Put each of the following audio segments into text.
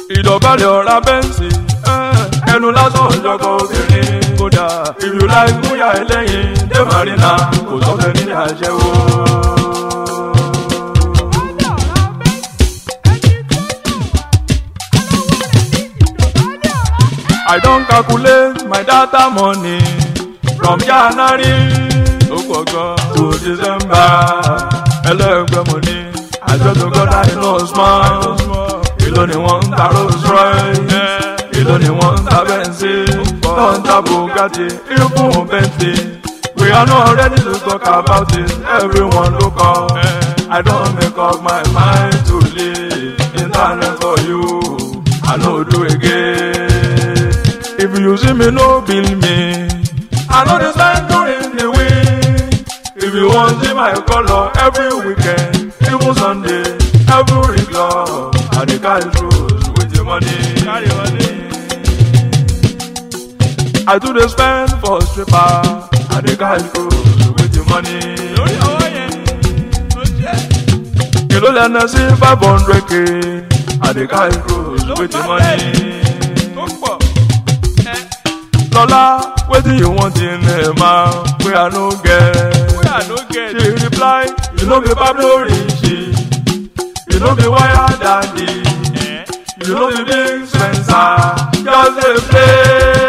ìdọ̀bálẹ̀ ọ̀rá bẹ́ǹsì ẹnu lásán ìjọkọ̀ obìnrin kódà if you like múyà ẹlẹ́yìn dé marina kò sọ́fẹ́ nílé àṣẹwó. I don calculate my data money from January to December. Ẹlẹ́gbẹ́ money àjọ tó gọ́dá inú small. Èló ni wọ́n ń ta Rolls Royce. Èló ni wọ́n ń ta Bentley. Wọ́n ń ta Bugatti, even Bentley. We are not ready to talk about it. Everyone look up. I don't make up my mind to leave internet for you. I no do again. If you see me, no bill me. I know the sign during the week. If you want see my color every weekend, even Sunday, every club, I dey carry cruise with the money. I do the spend for stripper, I dey carry cruise with the money. You know let me see 500K, I dey carry cruise with the money. Lola, wetin you want in a man wey I no get? She reply, you no be Pablo Richie, you no be wire daddy, you no be big Spencer, just dey play.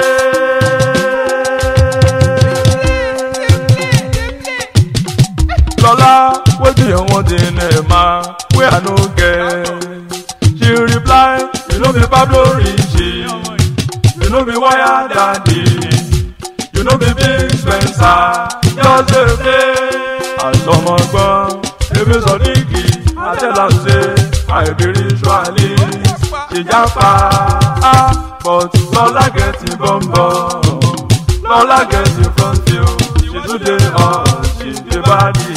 Lola, wetin you want in a man wey I no get? She reply, you no be Pablo Richie. You know be wire daddy, you know be big Spencer, just dey play. Àtọmọgbọ́n, ebi Sọdíkì, àtẹ̀láṣẹ, àìbíríṣuálì, ìjàpá, but Lọ́lá get the bumbo, Lọ́lá get the front view, she too dey hot, she dey body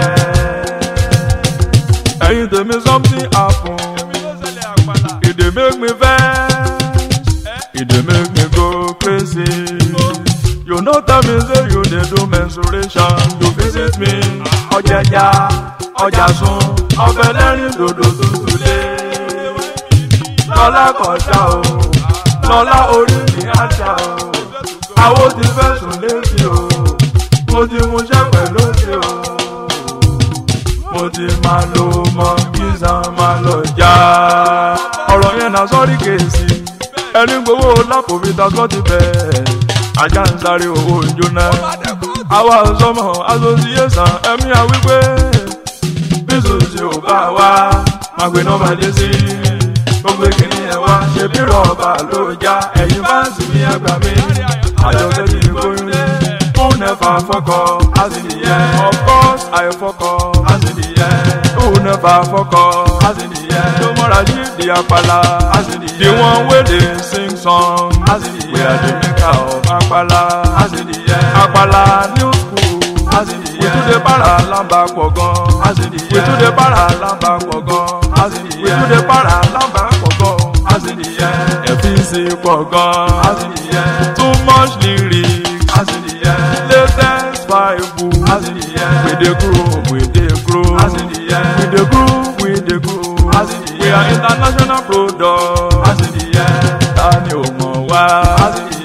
get. Ẹyin tèmi something happen, e dey make me vex. It dey make me go crazy. You no tell me say you dey do menstruation. You visit me, ọjẹjà, ọjàsùn, ọbẹ̀ lẹ́rìn dòdò tútù lé. Lọ́lá kọjá o, lọ́lá orí mi àṣà o. Àwo ti fẹ́ sùn létí o, mo ti múṣẹ́ pẹ̀lú ṣe o. Mo ti máa lo mọ kí sàn máa lọ já. Ọ̀rọ̀ yẹn náà sọ́rí kèsì. Ẹni gbowó lápò fi tasọ́ ti bẹ̀. Ajá ń sáré owó ìjóná. Àwa sọmọ association ẹ̀mí àwípé. Bísú tí ò bá wá, máa gbé nọ́mbà dé sí. Gbogbo ìkíní ẹ̀ wá, ṣe bí rọ̀bà ló já. Ẹ̀yin fáǹsì mi àgbà mi. Àjọṣe ti gbóyún. Fún nẹ́fà fọ́kọ̀, á sì nìyẹn. Of course, I fọ́kọ̀, á sì nìyẹn. Fún nẹ́fà fọ́kọ̀, á sì nìyẹn. Tó mọ́ra yí di apala, á sì nìyẹn. The one wey dey sing song, we are the maker of Apala, Apala new school, we too dey para lamba pọ̀ gan, we too dey para lamba pọ̀ gan, we too dey para lamba pọ̀ gan, FEC pọ̀ gan, too much lyrics, latest Bible, we dey grow, we dey grow, we dey grow, we dey grow, we are international product. Tani o mọ̀ wá.